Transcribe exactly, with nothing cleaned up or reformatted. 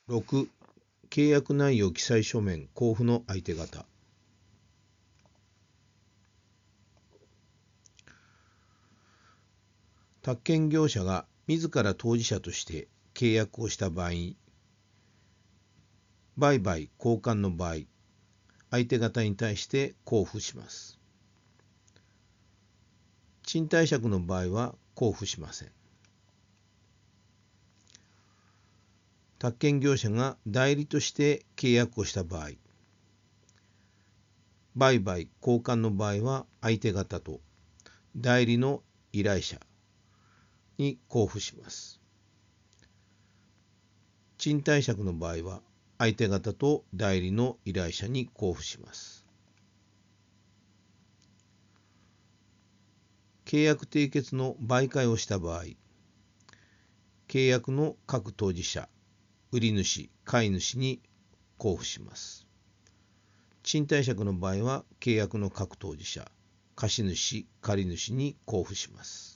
ろく、契約内容記載書面交付の相手方。宅建業者が自ら当事者として契約をした場合、売買交換の場合、相手方に対して交付します。賃貸借の場合は交付しません。宅建業者が代理として契約をした場合、売買交換の場合は相手方と代理の依頼者に交付します。賃貸借の場合は相手方と代理の依頼者に交付します。契約締結の媒介をした場合、契約の各当事者、売主、買い主に交付します。賃貸借の場合は契約の各当事者、貸主、借り主に交付します。